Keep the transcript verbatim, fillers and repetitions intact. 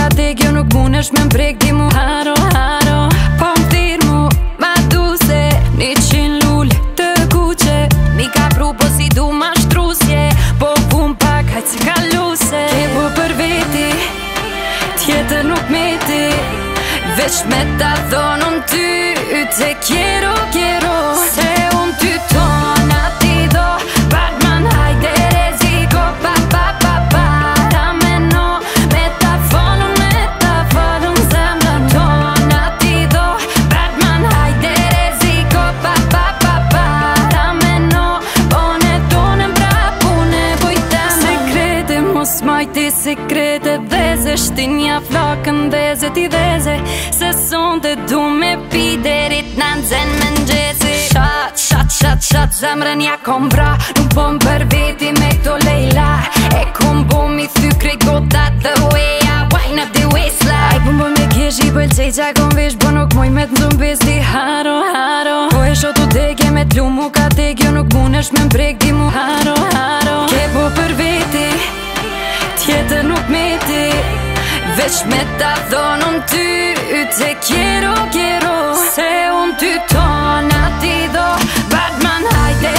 ka te kjo nuk munesh me mbrek di mu haro haro. Po m'thir mu ma du se një qin lull të kuqe. Ni ka pru po si du ma shtrusje. Po pun pak hajt si kaluse. Ke po për veti tjetër nuk meti. Veç me ta thonë ty te quiero quiero. Se unë ty ton a ti do Batman hajde reziko pa pa pa para me no. Me ta folën me ta folën zemra ton a ti do Batman hajde reziko pa pa pa para me no. Pone tonen pra pune bujtem. Sekrete mos majti sekrete dheze. Shtinja flakën dheze ti dheze. Se sonde du me pi derit në nxen me nxesi. Shat, shat, shat, shat, zemrën ja kom vra. Nuk bom për veti me këto lejla. E kom bo mi thy krejt gotat the way I wind up the waistline. Aj bom bo me kesh i pëlqej qa kom vesh. Bo nuk moj me t'ndum besti haro, haro. Po e shotu dege me t'lu mu ka degjo. Nuk munesh me mbrek di mu haro, haro. Ke bo për veti tjetër nuk meti. Veç me ta thonë ty te quiero quiero. Se unë ty ton a ti do Batman hajde